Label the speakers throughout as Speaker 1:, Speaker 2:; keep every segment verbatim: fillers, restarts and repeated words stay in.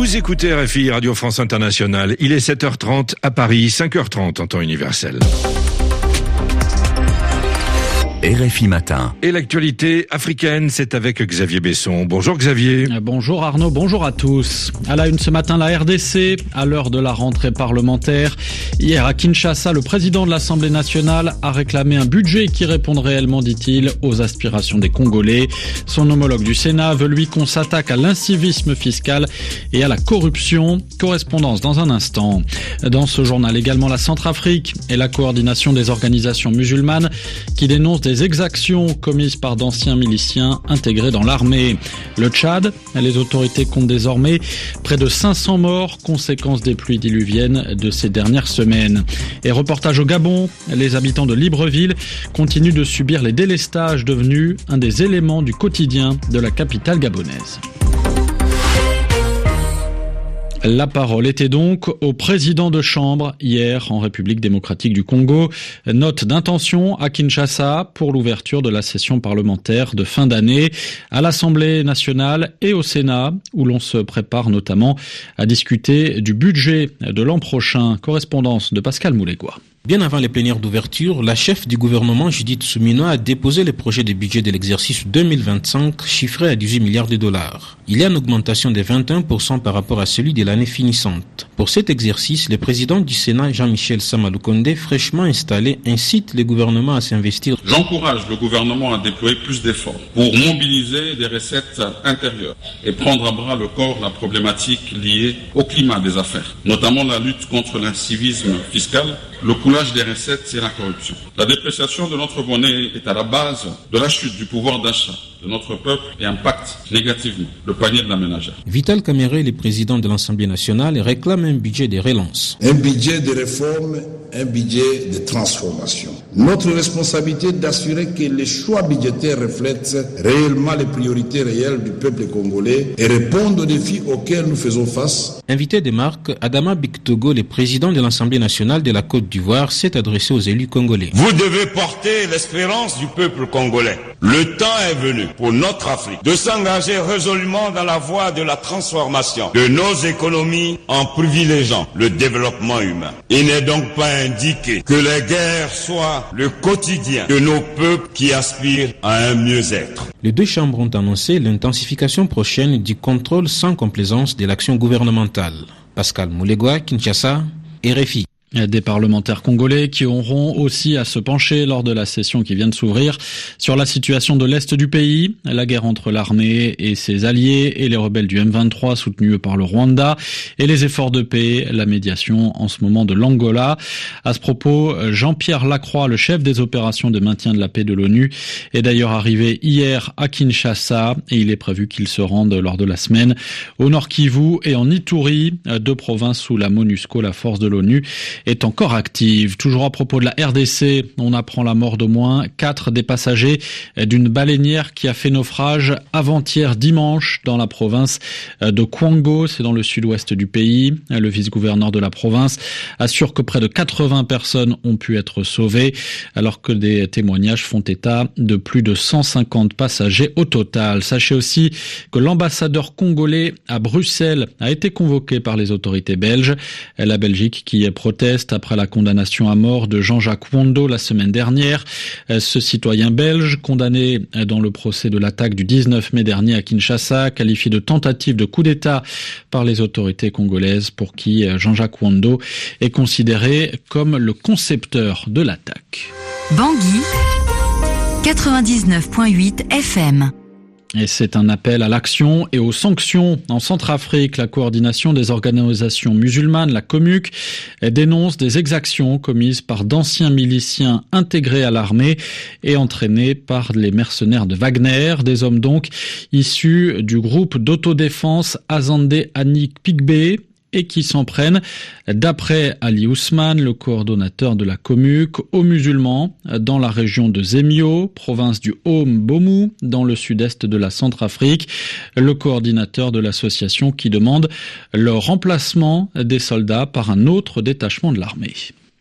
Speaker 1: Vous écoutez R F I, Radio France Internationale. Il est sept heures trente à Paris, cinq heures trente en temps universel.
Speaker 2: R F I Matin.
Speaker 1: Et l'actualité africaine, c'est avec Xavier Besson. Bonjour Xavier.
Speaker 3: Bonjour Arnaud, bonjour à tous. À la une ce matin, la R D C, à l'heure de la rentrée parlementaire. Hier à Kinshasa, le président de l'Assemblée nationale a réclamé un budget qui réponde réellement, dit-il, aux aspirations des Congolais. Son homologue du Sénat veut lui qu'on s'attaque à l'incivisme fiscal et à la corruption. Correspondance dans un instant. Dans ce journal également, la Centrafrique et la coordination des organisations musulmanes qui dénoncent des exactions commises par d'anciens miliciens intégrés dans l'armée. Le Tchad, les autorités comptent désormais près de cinq cents morts, conséquence des pluies diluviennes de ces dernières semaines. Et reportage au Gabon, les habitants de Libreville continuent de subir les délestages devenus un des éléments du quotidien de la capitale gabonaise. La parole était donc au président de chambre hier en République démocratique du Congo. Note d'intention à Kinshasa pour l'ouverture de la session parlementaire de fin d'année à l'Assemblée nationale et au Sénat où l'on se prépare notamment à discuter du budget de l'an prochain. Correspondance de Pascal Moulégois.
Speaker 4: Bien avant les plénières d'ouverture, la chef du gouvernement, Judith Suminwa, a déposé le projet de budget de l'exercice deux mille vingt-cinq, chiffré à dix-huit milliards de dollars. Il y a une augmentation de vingt et un pour cent par rapport à celui de l'année finissante. Pour cet exercice, le président du Sénat, Jean-Michel Samaloukonde, fraîchement installé, incite le gouvernement à s'investir.
Speaker 5: J'encourage le gouvernement à déployer plus d'efforts pour mobiliser des recettes intérieures et prendre à bras le corps la problématique liée au climat des affaires, notamment la lutte contre l'incivisme fiscal, le coulage des recettes et la corruption. La dépréciation de notre monnaie est à la base de la chute du pouvoir d'achat de notre peuple et impacte négativement le panier de la ménagère.
Speaker 4: Vital Kamerhe, le président de l'Assemblée nationale, réclame un budget de relance.
Speaker 6: Un budget de réforme, un budget de transformation. Notre responsabilité est d'assurer que les choix budgétaires reflètent réellement les priorités réelles du peuple congolais et répondent aux défis auxquels nous faisons face.
Speaker 4: Invité de marque, Adama Bictogo, le président de l'Assemblée nationale de la Côte d'Ivoire, s'est adressé aux élus congolais.
Speaker 7: Vous devez porter l'espérance du peuple congolais. Le temps est venu pour notre Afrique de s'engager résolument dans la voie de la transformation de nos économies en privilégiant le développement humain. Il n'est donc pas indiqué que les guerres soient le quotidien de nos peuples qui aspirent à un mieux-être.
Speaker 4: Les deux chambres ont annoncé l'intensification prochaine du contrôle sans complaisance de l'action gouvernementale. Pascal Moulégois, Kinshasa, R F I.
Speaker 3: Des parlementaires congolais qui auront aussi à se pencher lors de la session qui vient de s'ouvrir sur la situation de l'Est du pays, la guerre entre l'armée et ses alliés et les rebelles du M vingt-trois soutenus par le Rwanda et les efforts de paix, la médiation en ce moment de l'Angola. À ce propos, Jean-Pierre Lacroix, le chef des opérations de maintien de la paix de l'ONU, est d'ailleurs arrivé hier à Kinshasa et il est prévu qu'il se rende lors de la semaine au Nord Kivu et en Ituri, deux provinces où la MONUSCO, la force de l'ONU, est encore active. Toujours à propos de la R D C, on apprend la mort d'au moins quatre des passagers d'une baleinière qui a fait naufrage avant-hier dimanche dans la province de Kwango, c'est dans le sud-ouest du pays. Le vice-gouverneur de la province assure que près de quatre-vingts personnes ont pu être sauvées, alors que des témoignages font état de plus de cent cinquante passagers au total. Sachez aussi que l'ambassadeur congolais à Bruxelles a été convoqué par les autorités belges. La Belgique qui proteste après la condamnation à mort de Jean-Jacques Wondo la semaine dernière. Ce citoyen belge, condamné dans le procès de l'attaque du dix-neuf mai dernier à Kinshasa, qualifié de tentative de coup d'État par les autorités congolaises pour qui Jean-Jacques Wondo est considéré comme le concepteur de l'attaque.
Speaker 2: Bangui, quatre-vingt-dix-neuf virgule huit F M.
Speaker 3: Et c'est un appel à l'action et aux sanctions. En Centrafrique, la coordination des organisations musulmanes, la COMUC, dénonce des exactions commises par d'anciens miliciens intégrés à l'armée et entraînés par les mercenaires de Wagner, des hommes donc issus du groupe d'autodéfense Azande Anik Pigbe, et qui s'en prennent, d'après Ali Ousmane, le coordonnateur de la COMUC, aux musulmans dans la région de Zemio, province du Haut-Mbomou, dans le sud-est de la Centrafrique, le coordinateur de l'association qui demande le remplacement des soldats par un autre détachement de l'armée.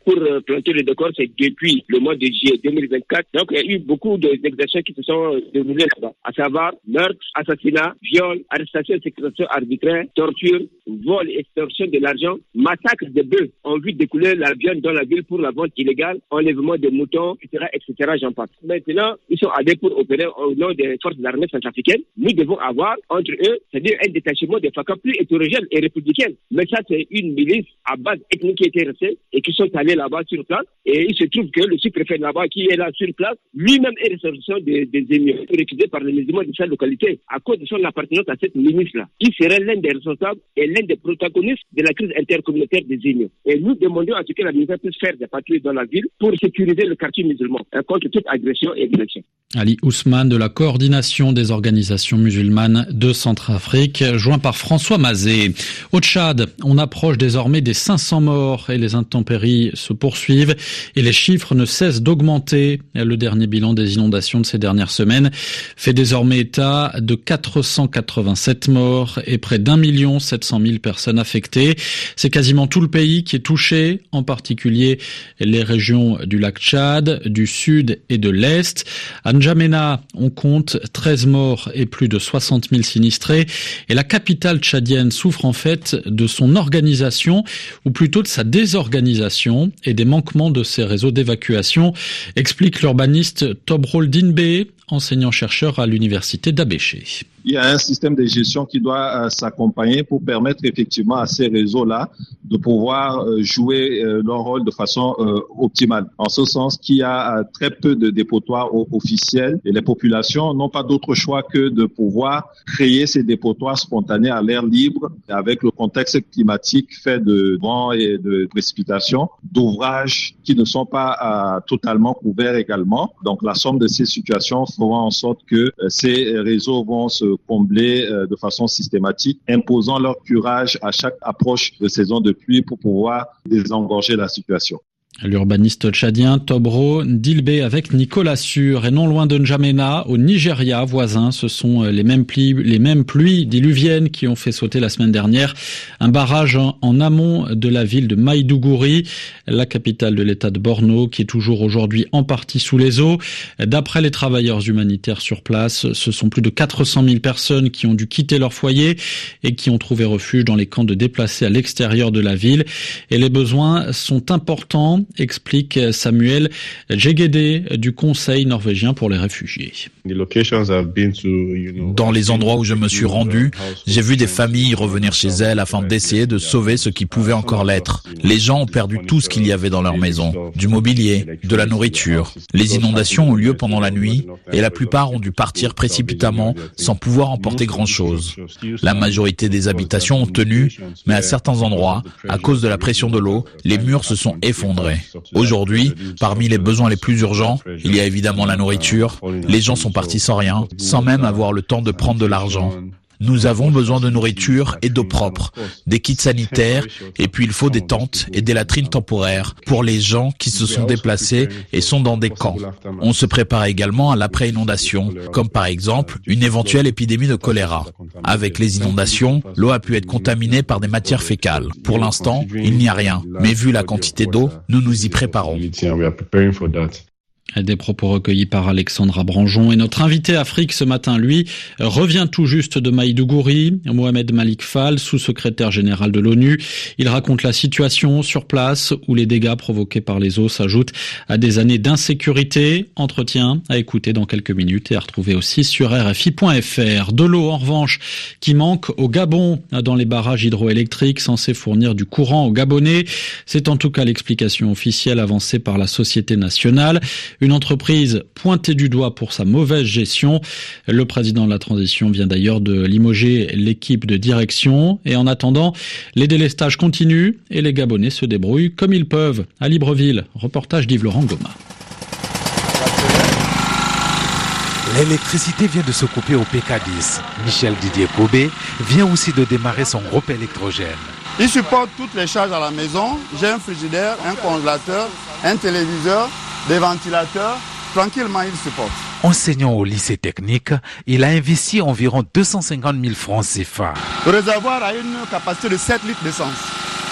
Speaker 8: pour euh, planter le décor, c'est depuis le mois de juillet deux mille vingt-quatre. Donc il y a eu beaucoup d'exactions qui se sont déroulées là-bas, à savoir meurtre, assassinat, viol, arrestation, séquestration arbitraire, torture, vol, extorsion de l'argent, massacre de bœufs en vue d'écouler la viande dans la ville pour la vente illégale, enlèvement de moutons, et cetera, et cetera. J'en passe. Maintenant, ils sont allés pour opérer au nom des forces armées centrafricaines. Nous devons avoir entre eux, c'est-à-dire un détachement de F A C A plus hétérogène et républicain. Mais ça, c'est une milice à base ethnique qui était restée et qui sont allés là-bas sur place. Et il se trouve que le sous-préfet là-bas, qui est là sur place, lui-même est ressortissant des, des ennemis, refusé par les musulmans de sa localité à cause de son appartenance à cette milice-là. Il serait l'un des responsables et l'un des protagonistes de la crise intercommunautaire des Unions. Et nous demandons à ce que la ministère puisse faire des patrouilles dans la ville pour sécuriser le quartier musulman contre toute agression et agression.
Speaker 3: Ali Ousmane de la coordination des organisations musulmanes de Centrafrique, joint par François Mazet. Au Tchad, on approche désormais des cinq cents morts et les intempéries se poursuivent et les chiffres ne cessent d'augmenter. Le dernier bilan des inondations de ces dernières semaines fait désormais état de quatre cent quatre-vingt-sept morts et près d'un million sept cent mille personnes affectées. C'est quasiment tout le pays qui est touché, en particulier les régions du lac Tchad, du sud et de l'est. À N'Djamena, on compte treize morts et plus de soixante mille sinistrés. Et la capitale tchadienne souffre en fait de son organisation, ou plutôt de sa désorganisation et des manquements de ses réseaux d'évacuation, explique l'urbaniste Tobrol Dinbe, enseignant-chercheur à l'université d'Abéché.
Speaker 9: Il y a un système de gestion qui doit euh, s'accompagner pour permettre effectivement à ces réseaux-là de pouvoir euh, jouer euh, leur rôle de façon euh, optimale. En ce sens qu'il y a euh, très peu de dépotoirs officiels et les populations n'ont pas d'autre choix que de pouvoir créer ces dépotoirs spontanés à l'air libre avec le contexte climatique fait de vent et de précipitations, d'ouvrages qui ne sont pas euh, totalement couverts également. Donc la somme de ces situations fera en sorte que euh, ces réseaux vont se combler euh, de façon systématique, imposant leur curage à chaque approche de saison de pluie pour pouvoir désengorger la situation.
Speaker 3: L'urbaniste tchadien Tobro Ndilbe avec Nicolas Sûr. Et non loin de N'Djamena, au Nigeria voisin, ce sont les mêmes pluies, les mêmes pluies diluviennes qui ont fait sauter la semaine dernière un barrage en amont de la ville de Maïdougouri, la capitale de l'état de Borno, qui est toujours aujourd'hui en partie sous les eaux. D'après les travailleurs humanitaires sur place, ce sont plus de quatre cent mille personnes qui ont dû quitter leur foyer et qui ont trouvé refuge dans les camps de déplacés à l'extérieur de la ville. Et les besoins sont importants, explique Samuel Djegede du Conseil norvégien pour les réfugiés.
Speaker 10: Dans les endroits où je me suis rendu, j'ai vu des familles revenir chez elles afin d'essayer de sauver ce qui pouvait encore l'être. Les gens ont perdu tout ce qu'il y avait dans leur maison, du mobilier, de la nourriture. Les inondations ont lieu pendant la nuit et la plupart ont dû partir précipitamment sans pouvoir emporter grand-chose. La majorité des habitations ont tenu, mais à certains endroits, à cause de la pression de l'eau, les murs se sont effondrés. Aujourd'hui, parmi les besoins les plus urgents, il y a évidemment la nourriture. Les gens sont partis sans rien, sans même avoir le temps de prendre de l'argent. Nous avons besoin de nourriture et d'eau propre, des kits sanitaires, et puis il faut des tentes et des latrines temporaires pour les gens qui se sont déplacés et sont dans des camps. On se prépare également à l'après-inondation, comme par exemple une éventuelle épidémie de choléra. Avec les inondations, l'eau a pu être contaminée par des matières fécales. Pour l'instant, il n'y a rien, mais vu la quantité d'eau, nous nous y préparons.
Speaker 3: Des propos recueillis par Alexandra Branjon. Et notre invité Afrique ce matin, lui, revient tout juste de Maïdougouri. Mohamed Malik Fall, sous-secrétaire général de l'ONU. Il raconte la situation sur place où les dégâts provoqués par les eaux s'ajoutent à des années d'insécurité. Entretien à écouter dans quelques minutes et à retrouver aussi sur R F I point F R. De l'eau, en revanche, qui manque au Gabon dans les barrages hydroélectriques censés fournir du courant aux Gabonais. C'est en tout cas l'explication officielle avancée par la Société nationale. Une entreprise pointée du doigt pour sa mauvaise gestion. Le président de la transition vient d'ailleurs de limoger l'équipe de direction. Et en attendant, les délestages continuent et les Gabonais se débrouillent comme ils peuvent. À Libreville, reportage d'Yves-Laurent Goma.
Speaker 11: L'électricité vient de se couper au P K dix. Michel Didier Kobé vient aussi de démarrer son groupe électrogène.
Speaker 12: Il supporte toutes les charges à la maison. J'ai un frigidaire, un congélateur, un téléviseur, des ventilateurs, tranquillement il supporte.
Speaker 11: Enseignant au lycée technique, il a investi environ deux cent cinquante mille francs C F A.
Speaker 12: Le réservoir a une capacité de sept litres d'essence.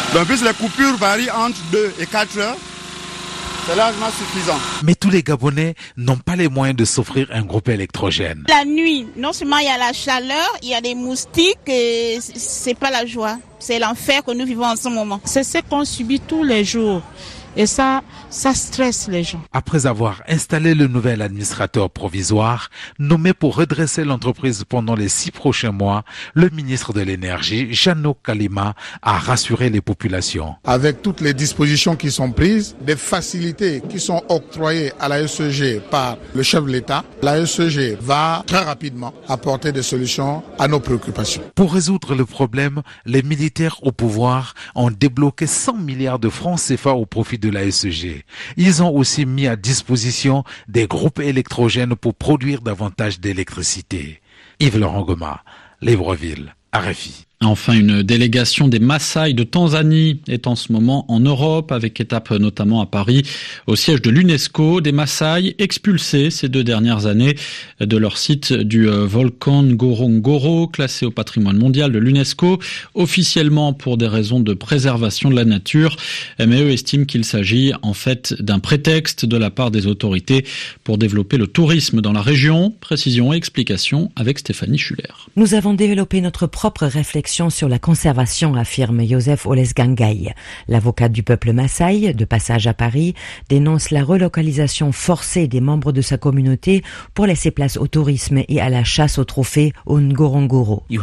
Speaker 12: Donc, plus les coupures varient entre deux et quatre heures, c'est largement suffisant.
Speaker 11: Mais tous les Gabonais n'ont pas les moyens de s'offrir un groupe électrogène.
Speaker 13: La nuit, non seulement il y a la chaleur, il y a des moustiques, et c'est pas la joie. C'est l'enfer que nous vivons en ce moment.
Speaker 14: C'est ce qu'on subit tous les jours. Et ça, ça stresse les gens.
Speaker 11: Après avoir installé le nouvel administrateur provisoire, nommé pour redresser l'entreprise pendant les six prochains mois, le ministre de l'Énergie, Jeannot Kalima, a rassuré les populations.
Speaker 6: Avec toutes les dispositions qui sont prises, des facilités qui sont octroyées à la S E G par le chef de l'État, la S E G va très rapidement apporter des solutions à nos préoccupations.
Speaker 11: Pour résoudre le problème, les militaires au pouvoir ont débloqué cent milliards de francs C F A au profit de la S E G. Ils ont aussi mis à disposition des groupes électrogènes pour produire davantage d'électricité. Yves-Laurent Goma, Libreville, R F I.
Speaker 3: Enfin, une délégation des Maasai de Tanzanie est en ce moment en Europe, avec étape notamment à Paris, au siège de l'UNESCO. Des Maasai expulsés ces deux dernières années de leur site du volcan Ngorongoro, classé au patrimoine mondial de l'UNESCO, officiellement pour des raisons de préservation de la nature. Mais eux estiment qu'il s'agit en fait d'un prétexte de la part des autorités pour développer le tourisme dans la région. Précision et explication avec Stéphanie Schuller.
Speaker 15: Nous avons développé notre propre réflexion sur la conservation, affirme Joseph Olesgangai. L'avocat du peuple Maasai, de passage à Paris, dénonce la relocalisation forcée des membres de sa communauté pour laisser place au tourisme et à la chasse aux trophées au Ngorongoro.
Speaker 16: Il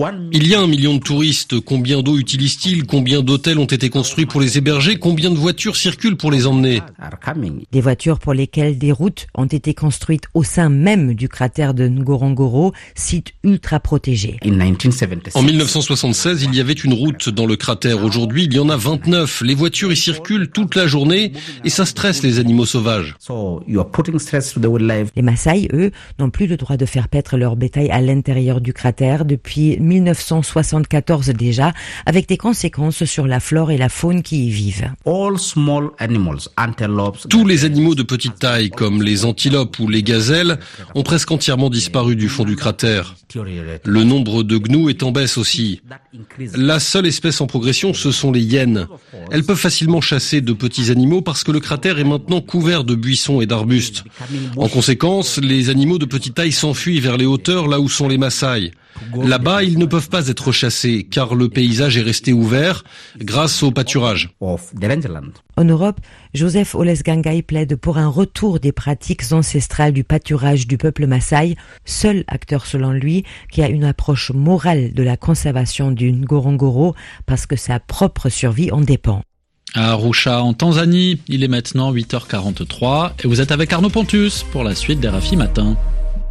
Speaker 16: y a un million de touristes. Combien d'eau utilisent-ils? Combien d'hôtels ont été construits pour les héberger? Combien de voitures circulent pour les emmener?
Speaker 15: Des voitures pour lesquelles des routes ont été construites au sein même du cratère de Ngorongoro, site ultra protégé.
Speaker 16: En mille neuf cent soixante-seize, il y avait une route dans le cratère. Aujourd'hui, il y en a vingt-neuf. Les voitures y circulent toute la journée et ça stresse les animaux sauvages.
Speaker 15: Les Maasai, eux, n'ont plus le droit de faire paître leur bétail à l'intérieur du cratère depuis mille neuf cent soixante-quatorze déjà, avec des conséquences sur la flore et la faune qui y vivent.
Speaker 16: Tous les animaux de petite taille, comme les antilopes ou les gazelles, ont presque entièrement disparu du fond du cratère. Le nombre de gnous est en baisse aussi. La seule espèce en progression, ce sont les hyènes. Elles peuvent facilement chasser de petits animaux parce que le cratère est maintenant couvert de buissons et d'arbustes. En conséquence, les animaux de petite taille s'enfuient vers les hauteurs là où sont les Maasai. Là-bas, ils ne peuvent pas être chassés car le paysage est resté ouvert grâce au pâturage.
Speaker 15: En Europe, Joseph Olesgangai plaide pour un retour des pratiques ancestrales du pâturage du peuple Maasai, seul acteur selon lui qui a une approche morale de la conservation du Ngorongoro parce que sa propre survie en dépend.
Speaker 3: À Arusha, en Tanzanie, il est maintenant huit heures quarante-trois et vous êtes avec Arnaud Pontus pour la suite des R F I Matin.